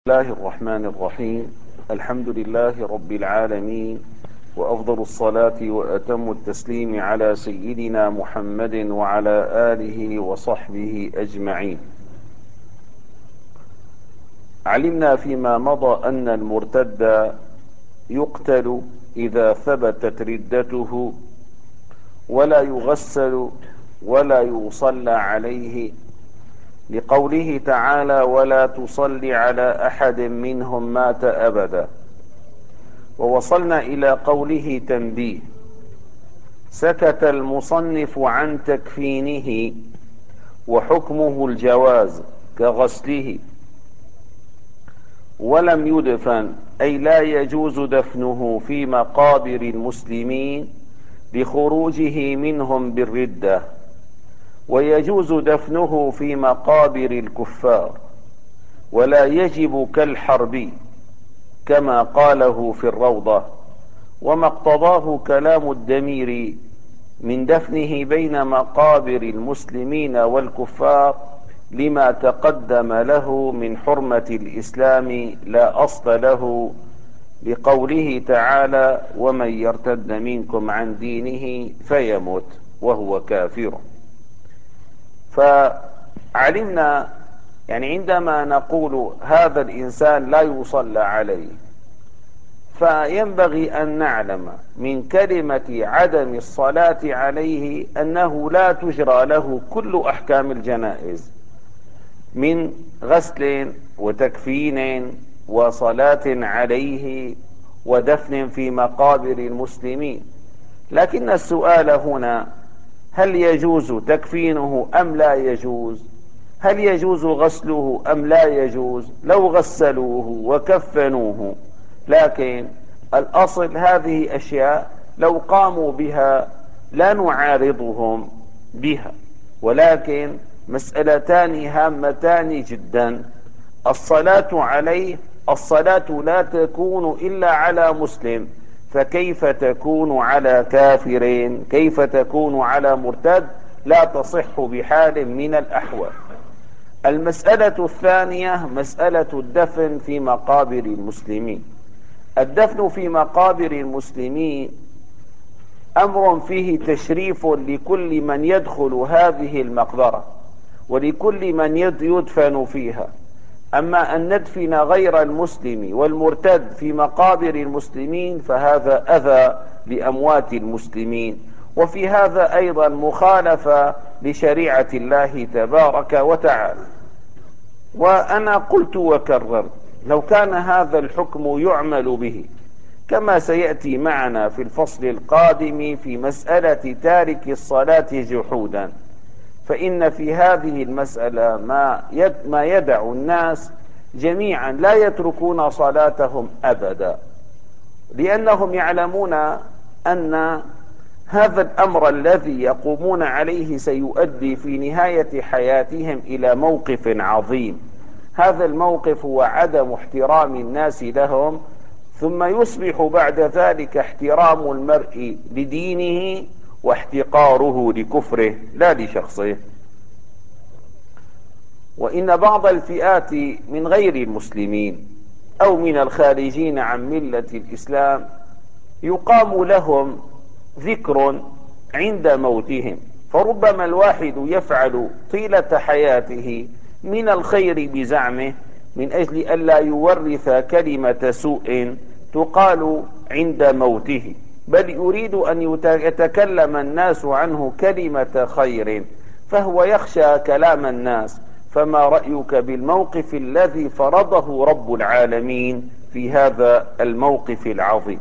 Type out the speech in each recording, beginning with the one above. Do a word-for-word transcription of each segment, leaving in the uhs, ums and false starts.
الله الرحمن الرحيم. الحمد لله رب العالمين، وأفضل الصلاة وأتم التسليم على سيدنا محمد وعلى آله وصحبه أجمعين. علمنا فيما مضى أن المرتد يقتل إذا ثبتت ردته، ولا يغسل ولا يصلى عليه، لقوله تعالى: ولا تصل على أحد منهم مات أبدا. ووصلنا إلى قوله: تنبيه. سكت المصنف عن تكفينه وحكمه الجواز كغسله، ولم يدفن، أي لا يجوز دفنه في مقابر المسلمين لخروجه منهم بالردة، ويجوز دفنه في مقابر الكفار، ولا يجب كالحربي كما قاله في الروضة، وما اقتضاه كلام الدميري من دفنه بين مقابر المسلمين والكفار لما تقدم له من حرمة الإسلام لا أصل له، لقوله تعالى: ومن يرتد منكم عن دينه فيمت وهو كافر. فعلمنا يعني عندما نقول هذا الإنسان لا يصلى عليه، فينبغي أن نعلم من كلمة عدم الصلاة عليه أنه لا تجرى له كل أحكام الجنائز من غسل وتكفين وصلاة عليه ودفن في مقابر المسلمين. لكن السؤال هنا: هل يجوز تكفينه أم لا يجوز؟ هل يجوز غسله أم لا يجوز؟ لو غسلوه وكفنوه، لكن الأصل هذه أشياء لو قاموا بها لا نعارضهم بها، ولكن مسألتان هامتان جدا: الصلاة عليه، الصلاة لا تكون إلا على مسلم، فكيف تكون على كافر؟ كيف تكون على مرتد؟ لا تصح بحال من الأحوال. المسألة الثانية مسألة الدفن في مقابر المسلمين. الدفن في مقابر المسلمين أمر فيه تشريف لكل من يدخل هذه المقبرة ولكل من يدفن فيها. أما أن ندفن غير المسلم والمرتد في مقابر المسلمين فهذا أذى لأموات المسلمين، وفي هذا أيضا مخالفة لشريعة الله تبارك وتعالى. وأنا قلت وكررت: لو كان هذا الحكم يعمل به كما سيأتي معنا في الفصل القادم في مسألة تارك الصلاة جحودا، فإن في هذه المسألة ما ما يدع الناس جميعا لا يتركون صلاتهم أبدا، لأنهم يعلمون أن هذا الأمر الذي يقومون عليه سيؤدي في نهاية حياتهم إلى موقف عظيم. هذا الموقف هو عدم احترام الناس لهم، ثم يصبح بعد ذلك احترام المرء لدينه واحتقاره لكفره لا لشخصه. وإن بعض الفئات من غير المسلمين أو من الخارجين عن ملة الإسلام يقام لهم ذكر عند موتهم، فربما الواحد يفعل طيلة حياته من الخير بزعمه من أجل ألا يورث كلمة سوء تقال عند موته، بل يريد أن يتكلم الناس عنه كلمة خير، فهو يخشى كلام الناس. فما رأيك بالموقف الذي فرضه رب العالمين في هذا الموقف العظيم؟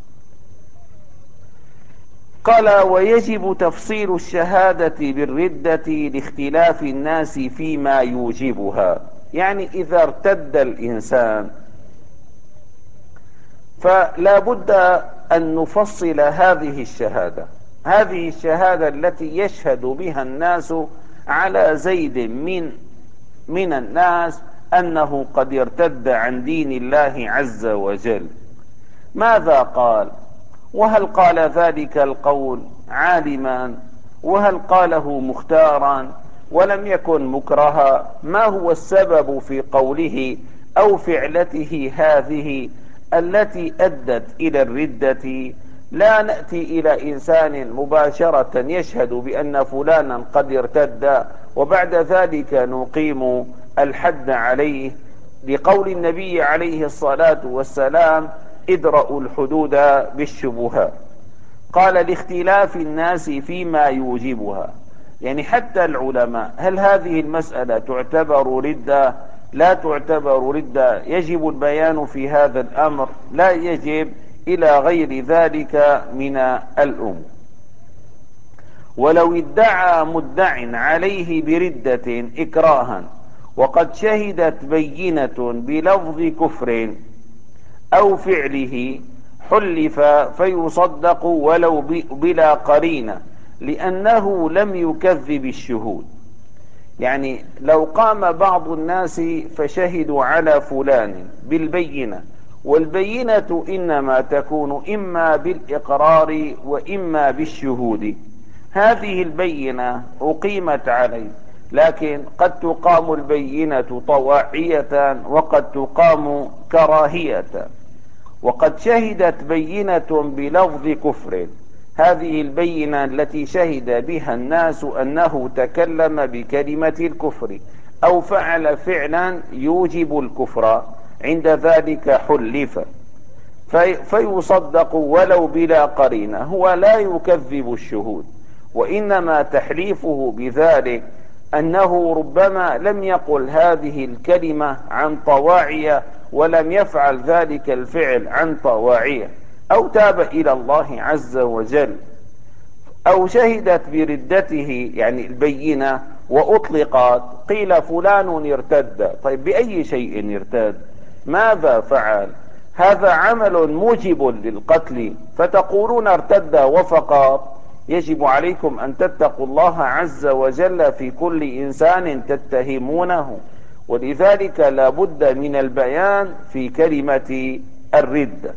قال: ويجب تفصيل الشهادة بالردة لاختلاف الناس فيما يوجبها. يعني إذا ارتد الإنسان فلا بد أن نفصل هذه الشهادة، هذه الشهادة التي يشهد بها الناس على زيد من من الناس أنه قد ارتد عن دين الله عز وجل. ماذا قال؟ وهل قال ذلك القول عالما؟ وهل قاله مختارا ولم يكن مكرها؟ ما هو السبب في قوله أو فعلته هذه التي أدت إلى الردة، لا نأتي إلى إنسان مباشرة يشهد بأن فلانا قد ارتد وبعد ذلك نقيم الحد عليه، لقول النبي عليه الصلاة والسلام: ادرأوا الحدود بالشبهات. قال: لاختلاف الناس فيما يوجبها. يعني حتى العلماء، هل هذه المسألة تعتبر ردة؟ لا تعتبر ردة، يجب البيان في هذا الأمر، لا يجب، إلى غير ذلك من الأمور. ولو ادعى مدع عليه بردة إكراها وقد شهدت بينة بلفظ كفر أو فعله، حلف فيصدق ولو بلا قرينة، لأنه لم يكذب الشهود. يعني لو قام بعض الناس فشهدوا على فلان بالبينة، والبينة إنما تكون إما بالإقرار وإما بالشهود، هذه البينة أقيمت عليه، لكن قد تقام البينة طواعية وقد تقام كراهية. وقد شهدت بينة بلفظ كفر، هذه البينة التي شهد بها الناس أنه تكلم بكلمة الكفر أو فعل فعلا يوجب الكفر، عند ذلك حلف في فيصدق ولو بلا قرينة، هو لا يكذب الشهود، وإنما تحليفه بذلك أنه ربما لم يقل هذه الكلمة عن طواعية ولم يفعل ذلك الفعل عن طواعية، أو تاب إلى الله عز وجل، أو شهدت بردته يعني البينة وأطلقت، قيل فلان ارتد. طيب بأي شيء ارتد؟ ماذا فعل؟ هذا عمل موجب للقتل، فتقولون ارتد وفقط؟ يجب عليكم أن تتقوا الله عز وجل في كل إنسان تتهمونه، ولذلك لا بد من البيان في كلمة الردة.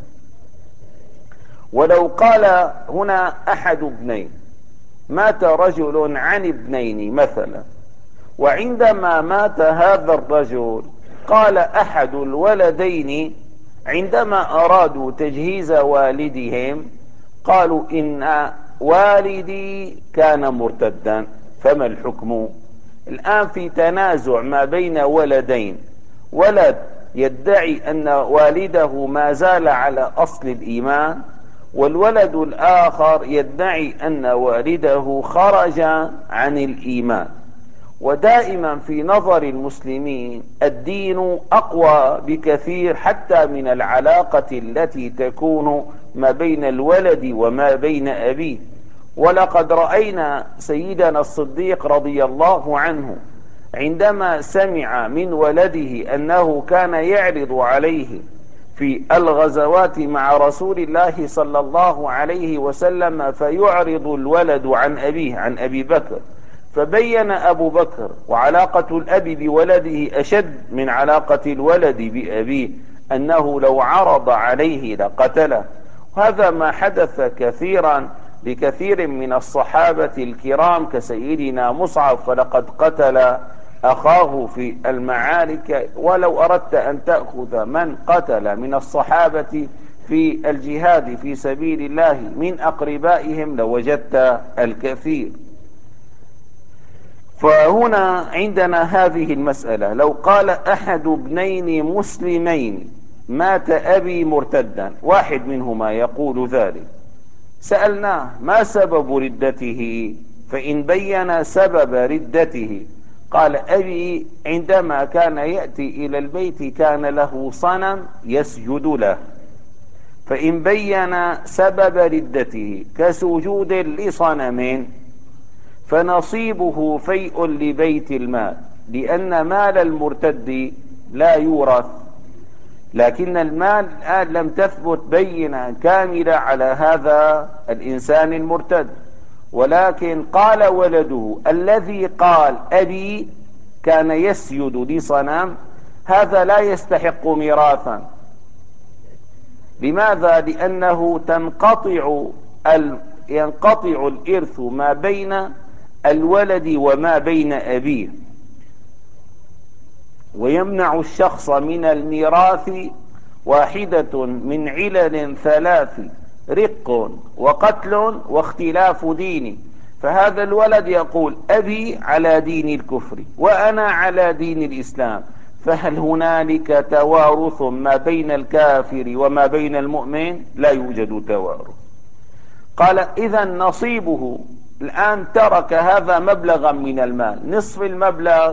ولو قال هنا أحد ابنين، مات رجل عن ابنين مثلا، وعندما مات هذا الرجل قال أحد الولدين عندما أرادوا تجهيز والدهم قالوا: إن والدي كان مرتدا، فما الحكم؟ الآن في تنازع ما بين ولدين، ولد يدعي أن والده ما زال على أصل الإيمان، والولد الآخر يدعي أن والده خرج عن الإيمان. ودائما في نظر المسلمين الدين أقوى بكثير حتى من العلاقة التي تكون ما بين الولد وما بين أبيه. ولقد رأينا سيدنا الصديق رضي الله عنه عندما سمع من ولده أنه كان يعرض عليه في الغزوات مع رسول الله صلى الله عليه وسلم، فيعرض الولد عن أبيه عن أبي بكر، فبين أبو بكر وعلاقة الأب بولده أشد من علاقة الولد بأبيه، أنه لو عرض عليه لقتله. هذا ما حدث كثيرا لكثير من الصحابة الكرام كسيدنا مصعب، فلقد قتل أخاه في المعارك. ولو أردت أن تأخذ من قتل من الصحابة في الجهاد في سبيل الله من أقربائهم لوجدت الكثير. فهنا عندنا هذه المسألة: لو قال أحد ابنين مسلمين مات أبي مرتدا، واحد منهما يقول ذلك، سألناه: ما سبب ردته؟ فإن بين سبب ردته قال: أبي عندما كان يأتي إلى البيت كان له صنم يسجد له. فإن بين سبب ردته كسجود لصنم فنصيبه فيء لبيت المال، لأن مال المرتد لا يورث، لكن المال الآن لم تثبت بينة كاملة على هذا الإنسان المرتد، ولكن قال ولده الذي قال أبي كان يسجد لصنم هذا لا يستحق ميراثا. لماذا؟ لأنه تنقطع ال... ينقطع الإرث ما بين الولد وما بين أبيه. ويمنع الشخص من الميراث واحدة من علل ثلاث: رق وقتل واختلاف دين. فهذا الولد يقول أبي على دين الكفر وأنا على دين الإسلام، فهل هنالك توارث ما بين الكافر وما بين المؤمن؟ لا يوجد توارث. قال إذا نصيبه الآن ترك هذا مبلغا من المال، نصف المبلغ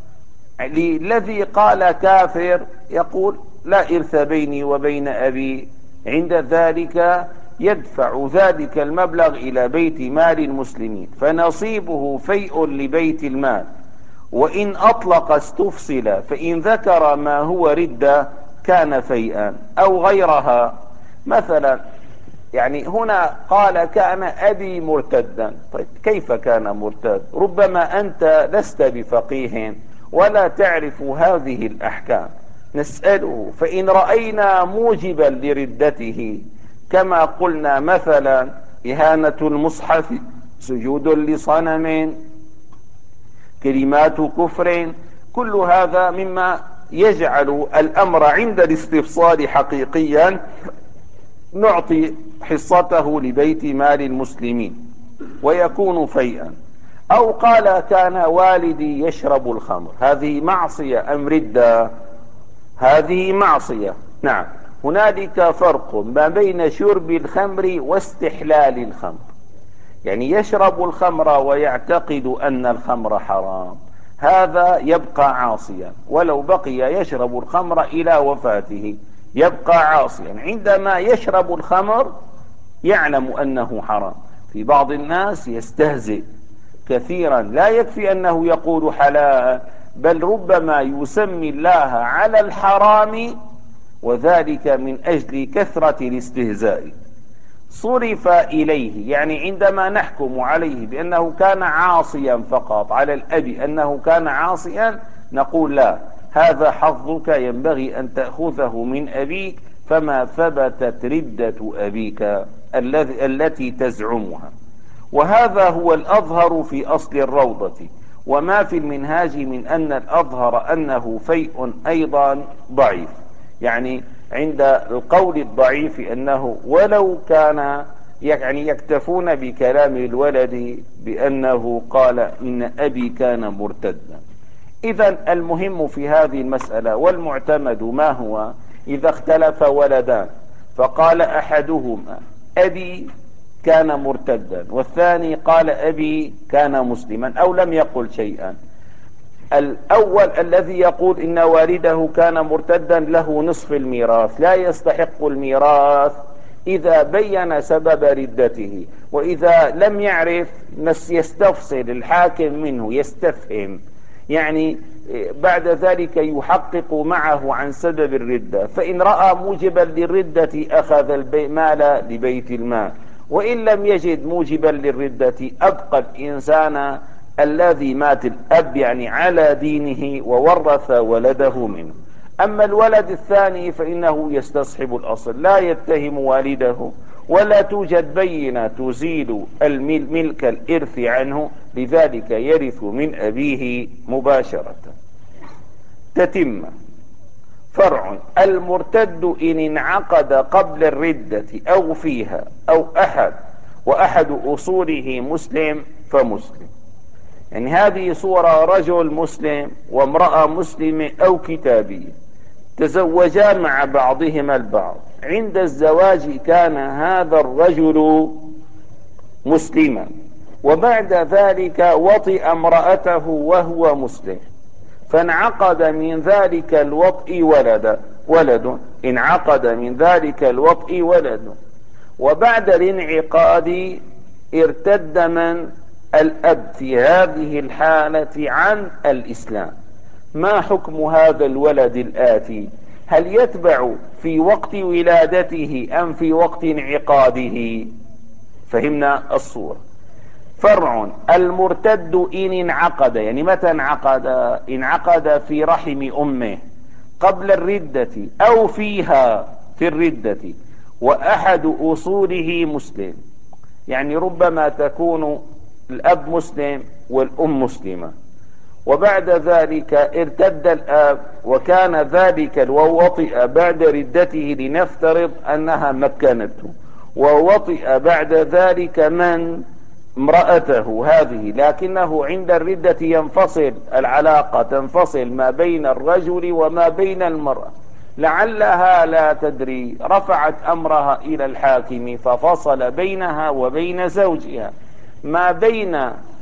الذي قال كافر يقول لا إرث بيني وبين أبي، عند ذلك يدفع ذلك المبلغ إلى بيت مال المسلمين، فنصيبه فيء لبيت المال، وإن أطلق استفصل، فإن ذكر ما هو ردة كان فيئا أو غيرها. مثلا يعني هنا قال كان أبي مرتدا، طيب كيف كان مرتد؟ ربما أنت لست بفقيه ولا تعرف هذه الأحكام، نسأله. فإن رأينا موجبا لردته كما قلنا مثلا إهانة المصحف، سجود لصنم، كلمات كفر، كل هذا مما يجعل الأمر عند الاستفصال حقيقيا، نعطي حصته لبيت مال المسلمين ويكون فيئا. أو قال كان والدي يشرب الخمر، هذه معصية أم ردة؟ هذه معصية. نعم، هنالك فرق ما بين شرب الخمر واستحلال الخمر. يعني يشرب الخمر ويعتقد أن الخمر حرام، هذا يبقى عاصيا ولو بقي يشرب الخمر إلى وفاته، يبقى عاصيا. عندما يشرب الخمر يعلم أنه حرام. في بعض الناس يستهزئ كثيرا، لا يكفي أنه يقول حلال، بل ربما يسمي الله على الحرام، وذلك من أجل كثرة الاستهزاء. صرف إليه، يعني عندما نحكم عليه بأنه كان عاصيا فقط، على الأب أنه كان عاصيا، نقول لا، هذا حظك، ينبغي أن تأخذه من أبيك، فما ثبتت ردة أبيك التي تزعمها. وهذا هو الأظهر في أصل الروضة. وما في المنهاج من أن الأظهر أنه فيء أيضا ضعيف. يعني عند القول الضعيف أنه ولو كان، يعني يكتفون بكلام الولد بأنه قال إن أبي كان مرتدا. إذا المهم في هذه المسألة والمعتمد ما هو؟ إذا اختلف ولدان فقال أحدهما أبي كان مرتدا والثاني قال أبي كان مسلما أو لم يقل شيئا، الأول الذي يقول إن والده كان مرتدا له نصف الميراث، لا يستحق الميراث إذا بين سبب ردته. وإذا لم يعرف يستفصل الحاكم منه، يستفهم، يعني بعد ذلك يحقق معه عن سبب الردة، فإن رأى موجبا للردة أخذ المال لبيت المال، وإن لم يجد موجبا للردة أبقى الإنسان الذي مات الأب يعني على دينه وورث ولده منه. أما الولد الثاني فإنه يستصحب الأصل، لا يتهم والده ولا توجد بينة تزيل الملك الإرث عنه، لذلك يرث من أبيه مباشرة. تتم. فرع: المرتد إن انعقد قبل الردة أو فيها أو أحد وأحد أصوله مسلم فمسلم. يعني هذه صورة: رجل مسلم وامرأة مسلمة أو كتابية تزوجا مع بعضهما البعض، عند الزواج كان هذا الرجل مسلما، وبعد ذلك وطئ امرأته وهو مسلم، فانعقد من ذلك الوطء ولد ولد انعقد من ذلك الوطء ولد، وبعد الانعقاد ارتد من؟ الأب في هذه الحالة عن الإسلام. ما حكم هذا الولد الآتي؟ هل يتبع في وقت ولادته أم في وقت انعقاده؟ فهمنا الصورة. فرع: المرتد إن انعقد، يعني متى انعقد؟ انعقد في رحم أمه قبل الردة أو فيها في الردة، وأحد أصوله مسلم، يعني ربما تكون الأب مسلم والأم مسلمة، وبعد ذلك ارتد الآب وكان ذلك ووطئ بعد ردته، لنفترض أنها مكنته، ووطئ بعد ذلك من امرأته هذه، لكنه عند الردة ينفصل العلاقة، تنفصل ما بين الرجل وما بين المرأة، لعلها لا تدري رفعت أمرها إلى الحاكم ففصل بينها وبين زوجها. ما بين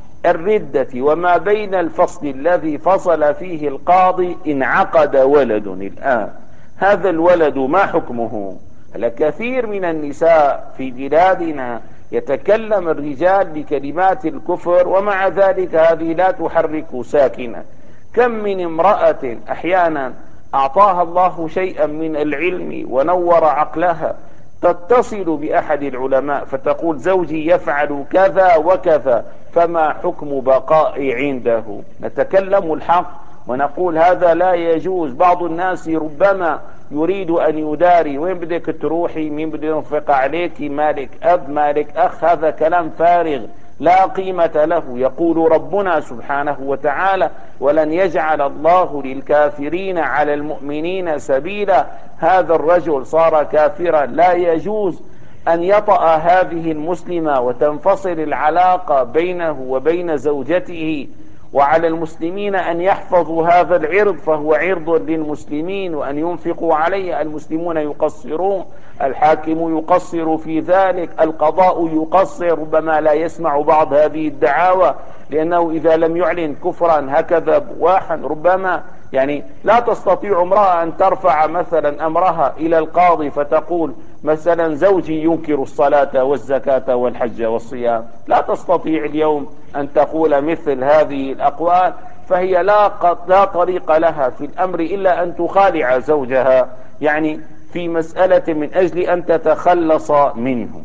الردة وما بين الفصل الذي فصل فيه القاضي انعقد ولد الآن. هذا الولد ما حكمه؟ لكثير من النساء في بلادنا يتكلم الرجال بكلمات الكفر، ومع ذلك هذه لا تحرك ساكنة. كم من امرأة أحيانا أعطاها الله شيئا من العلم ونور عقلها، تتصل بأحد العلماء فتقول زوجي يفعل كذا وكذا، فما حكم بقائي عنده؟ نتكلم الحق ونقول هذا لا يجوز. بعض الناس ربما يريد أن يداري، وين بدك تروحي، مين بده ينفق عليك، مالك أب مالك أخ، هذا كلام فارغ لا قيمة له. يقول ربنا سبحانه وتعالى ولن يجعل الله للكافرين على المؤمنين سبيلا. هذا الرجل صار كافرا، لا يجوز أن يطأ هذه المسلمة وتنفصل العلاقة بينه وبين زوجته، وعلى المسلمين أن يحفظوا هذا العرض، فهو عرض للمسلمين، وأن ينفقوا عليه. المسلمون يقصرون، الحاكم يقصر في ذلك، القضاء يقصر، ربما لا يسمع بعض هذه الدعاوى، لأنه إذا لم يعلن كفرا هكذا بواحا ربما يعني لا تستطيع امرأة أن ترفع مثلا أمرها إلى القاضي فتقول مثلا زوجي ينكر الصلاة والزكاة والحج والصيام، لا تستطيع اليوم أن تقول مثل هذه الأقوال، فهي لا, لا طريق لها في الأمر إلا أن تخالع زوجها يعني في مسألة من أجل أن تتخلص منه.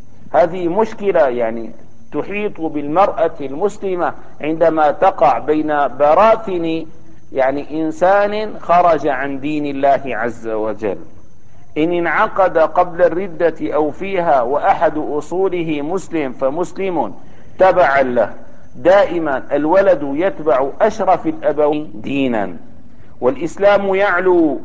هذه مشكلة يعني تحيط بالمرأة المسلمة عندما تقع بين براثن يعني إنسان خرج عن دين الله عز وجل. إن انعقد قبل الردة أو فيها وأحد أصوله مسلم فمسلم تبعا له. دائما الولد يتبع أشرف الأبوين دينا، والإسلام يعلو،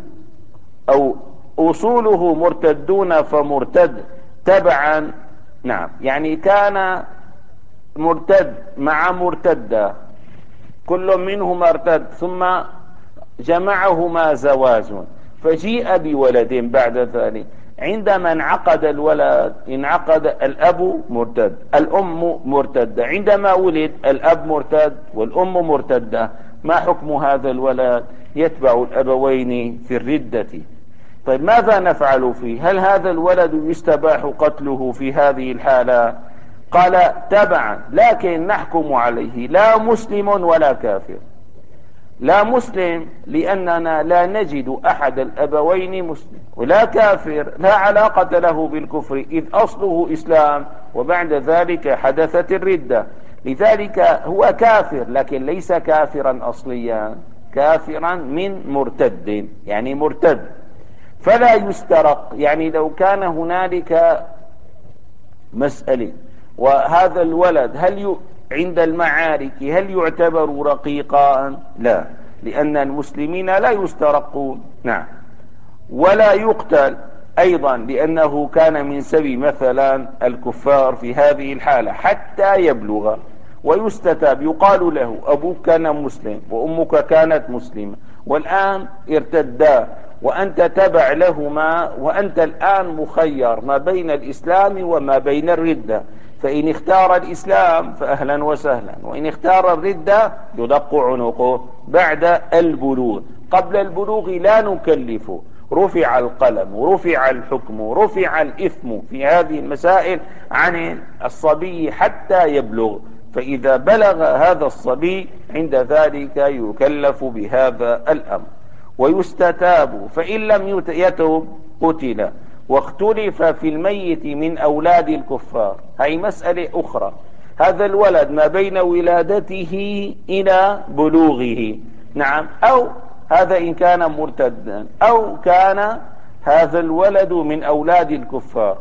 أو أصوله مرتدون فمرتد تبعا. نعم، يعني كان مرتد مع مرتدة، كل منهما ارتد، ثم جمعهما زواج، فجيء بولد بعد ذلك. عندما انعقد الولد انعقد الأب مرتد، الأم مرتدة، عندما ولد الأب مرتد والأم مرتدة، ما حكم هذا الولد؟ يتبع الأبوين في الردة. طيب ماذا نفعل فيه؟ هل هذا الولد يستباح قتله في هذه الحالة؟ قال تبعا، لكن نحكم عليه لا مسلم ولا كافر. لا مسلم لأننا لا نجد أحد الأبوين مسلم، ولا كافر لا علاقة له بالكفر إذ أصله إسلام وبعد ذلك حدثت الردة، لذلك هو كافر لكن ليس كافرا أصليا، كافرا من مرتد يعني مرتد. فلا يسترق، يعني لو كان هنالك مسألة وهذا الولد هل ي... عند المعارك هل يعتبر رقيقا؟ لا، لأن المسلمين لا يسترقون. نعم، ولا يقتل أيضا لأنه كان من سبي مثلا الكفار في هذه الحالة حتى يبلغ ويستتاب. يقال له أبوك كان مسلم وأمك كانت مسلمة والآن ارتدا وأنت تبع لهما، وأنت الآن مخير ما بين الإسلام وما بين الردة، فإن اختار الإسلام فأهلا وسهلا، وإن اختار الردة يدق عنقه بعد البلوغ. قبل البلوغ لا نكلفه، رفع القلم ورفع الحكم ورفع الإثم في هذه المسائل عن الصبي حتى يبلغ، فإذا بلغ هذا الصبي عند ذلك يكلف بهذا الأمر ويستتاب، فإن لم يتب قتل. واختلف في الميت من أولاد الكفار، هي مسألة أخرى. هذا الولد ما بين ولادته إلى بلوغه، نعم، أو هذا إن كان مرتدا، أو كان هذا الولد من أولاد الكفار،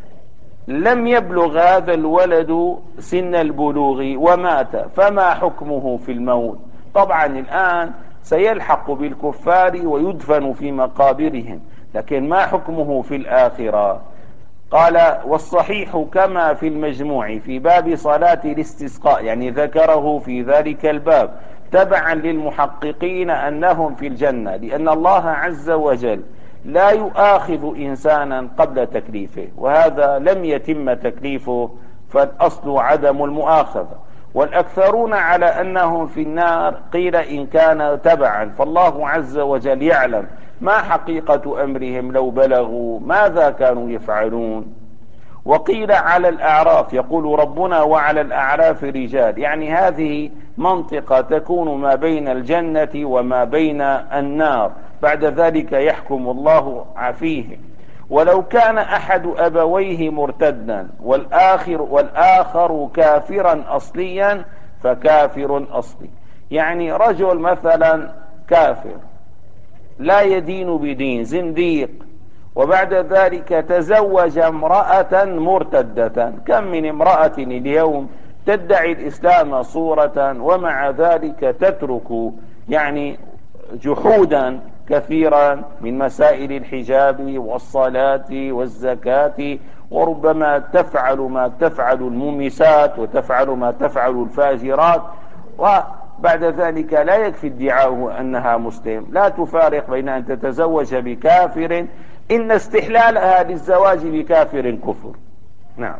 لم يبلغ هذا الولد سن البلوغ ومات، فما حكمه في الموت؟ طبعا الآن سيلحق بالكفار ويدفن في مقابرهم، لكن ما حكمه في الآخرة؟ قال: والصحيح كما في المجموع في باب صلاة الاستسقاء، يعني ذكره في ذلك الباب تبعا للمحققين أنهم في الجنة، لأن الله عز وجل لا يؤاخذ إنسانا قبل تكليفه، وهذا لم يتم تكليفه، فالأصل عدم المؤاخذة. والأكثرون على أنهم في النار قيل إن كان تبعا، فالله عز وجل يعلم ما حقيقة أمرهم لو بلغوا ماذا كانوا يفعلون. وقيل على الأعراف، يقول ربنا: وعلى الأعراف رجال، يعني هذه منطقة تكون ما بين الجنة وما بين النار، بعد ذلك يحكم الله فيه. ولو كان أحد أبويه مرتدا والآخر, والآخر كافرا أصليا فكافر أصلي، يعني رجل مثلا كافر لا يدين بدين، زنديق، وبعد ذلك تزوج امرأة مرتدة. كم من امرأة اليوم تدعي الإسلام صورة ومع ذلك تترك يعني جحودا كثيرا من مسائل الحجاب والصلاة والزكاة، وربما تفعل ما تفعل المومسات وتفعل ما تفعل الفاجرات، وبعد ذلك لا يكفي ادعاؤه أنها مسلم. لا تفارق بين أن تتزوج بكافر، إن استحلالها للزواج بكافر كفر. نعم.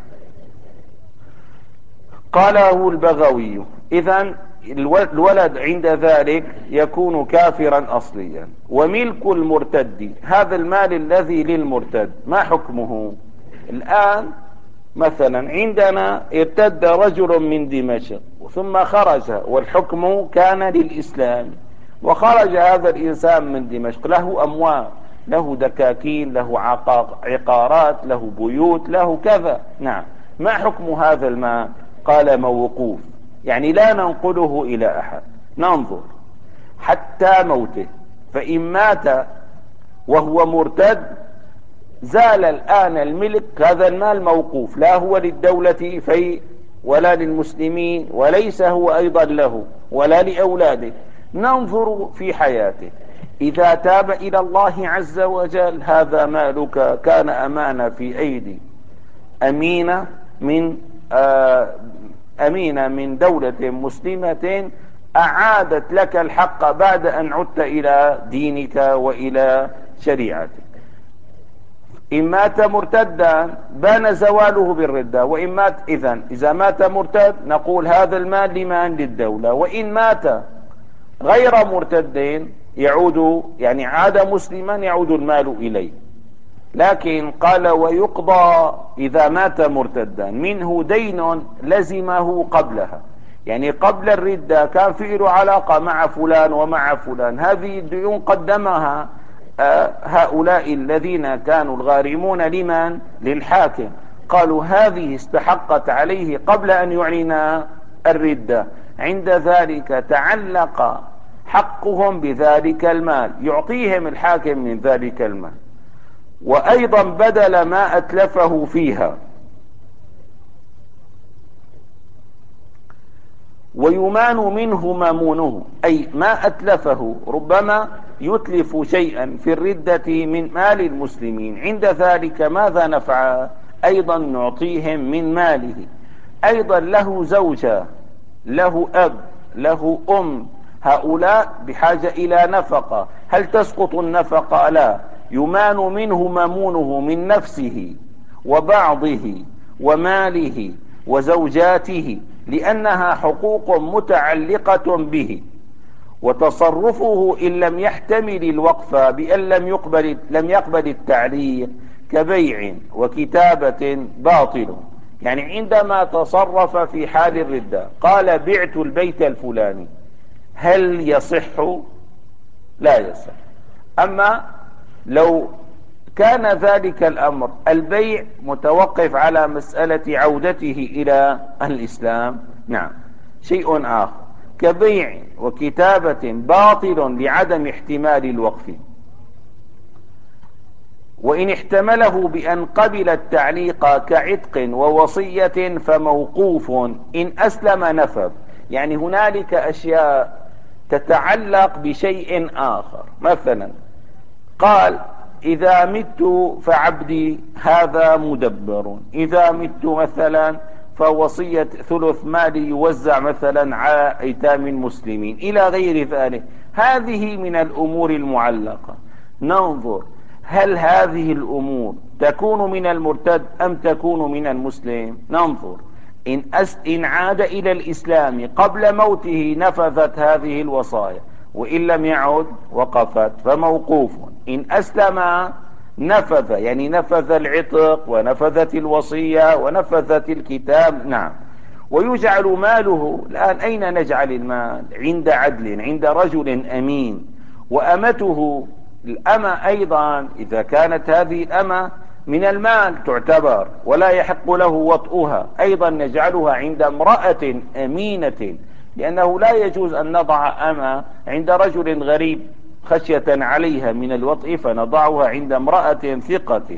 قاله البغوي: إذن الولد عند ذلك يكون كافرا أصليا. وملك المرتد، هذا المال الذي للمرتد ما حكمه؟ الآن مثلا عندنا ارتد رجل من دمشق ثم خرج، والحكم كان للإسلام، وخرج هذا الإنسان من دمشق، له أموال، له دكاكين، له عقارات، له بيوت، له كذا. نعم. ما حكم هذا المال؟ قال: موقوف، يعني لا ننقله إلى أحد، ننظر حتى موته، فإن مات وهو مرتد زال الآن الملك، هذا المال موقوف، لا هو للدولة في ولا للمسلمين، وليس هو أيضا له ولا لأولاده. ننظر في حياته، إذا تاب إلى الله عز وجل هذا مالك كان أمانة في أيدي أمينة من أمينة من دولة مسلمة، أعادت لك الحق بعد أن عدت إلى دينك وإلى شريعتك. إن مات مرتدا بان زواله بالردة، وإن مات إذن إذا مات مرتد نقول هذا المال لمن؟ للدولة. وإن مات غير مرتد يعود، يعني عاد مسلما، يعود المال إليه. لكن قال: ويقضى إذا مات مرتدا منه دين لزمه قبلها، يعني قبل الردة كان في له علاقة مع فلان ومع فلان، هذه الديون قدمها هؤلاء الذين كانوا الغارمون لمن؟ للحاكم. قالوا هذه استحقت عليه قبل أن يعلن الردة، عند ذلك تعلق حقهم بذلك المال، يعطيهم الحاكم من ذلك المال، وأيضا بدل ما أتلفه فيها. ويمان منه مامونه، أي ما أتلفه، ربما يتلف شيئا في الردة من مال المسلمين، عند ذلك ماذا نفعل؟ أيضا نعطيهم من ماله. أيضا له زوجة، له أب، له أم، هؤلاء بحاجة إلى نفقة، هل تسقط النفقة؟ لا، يمان منه مامونه من نفسه وبعضه وماله وزوجاته، لأنها حقوق متعلقة به، وتصرفه إن لم يحتمل الوقف بأن لم يقبل, لم يقبل التعليق كبيع وكتابة باطل. يعني عندما تصرف في حال الردة قال: بعت البيت الفلاني، هل يصح؟ لا يصح. أما لو كان ذلك الأمر البيع متوقف على مسألة عودته إلى الإسلام، نعم، شيء آخر، كبيع وكتابة باطل لعدم احتمال الوقف. وإن احتمله بأن قبل التعليق كعتق ووصية فموقوف، إن أسلم نفذ. يعني هنالك أشياء تتعلق بشيء آخر. مثلا قال إذا مت فعبدي هذا مدبر، إذا مت مثلا فوصية ثلث مالي يوزع مثلا على أيتام المسلمين إلى غير ذلك. هذه من الأمور المعلقة. ننظر هل هذه الأمور تكون من المرتد أم تكون من المسلم. ننظر إن, أس إن عاد إلى الإسلام قبل موته نفذت هذه الوصايا، وإن لم يعد وقفت فموقوف. إن أسلم نفذ، يعني نفذ العتق ونفذت الوصية ونفذت الكتاب. نعم. ويجعل ماله الآن أين نجعل المال؟ عند عدل، عند رجل أمين. وأمته الأمة أيضا إذا كانت هذه الأمة من المال تعتبر ولا يحق له وطئها، أيضا نجعلها عند امرأة أمينة، لأنه لا يجوز أن نضع أمة عند رجل غريب خشية عليها من الوطئ، فنضعها عند امرأة ثقة.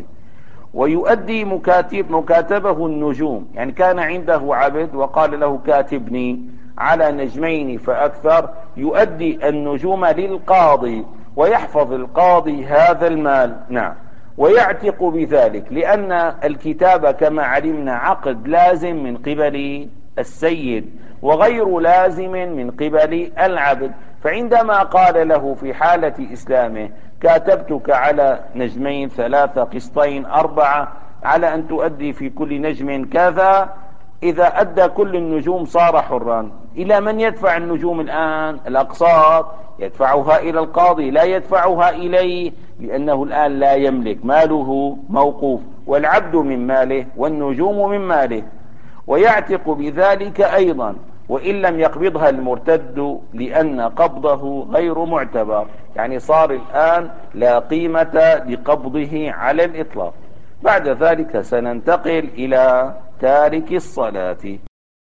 ويؤدي مكاتب مكاتبه النجوم، يعني كان عنده عبد وقال له كاتبني على نجمين فأكثر، يؤدي النجوم للقاضي ويحفظ القاضي هذا المال. نعم. ويعتق بذلك، لأن الكتابة كما علمنا عقد لازم من قبل السيد وغير لازم من قبل العبد. فعندما قال له في حالة إسلامه كاتبتك على نجمين ثلاثة قسطين أربعة على أن تؤدي في كل نجم كذا، إذا أدى كل النجوم صار حرا. إلى من يدفع النجوم الآن؟ الأقساط يدفعها إلى القاضي، لا يدفعها إليه، لأنه الآن لا يملك، ماله موقوف، والعبد من ماله والنجوم من ماله. ويعتق بذلك أيضا وإن لم يقبضها المرتد، لأن قبضه غير معتبر، يعني صار الآن لا قيمة لقبضه على الإطلاق. بعد ذلك سننتقل إلى تارك الصلاة.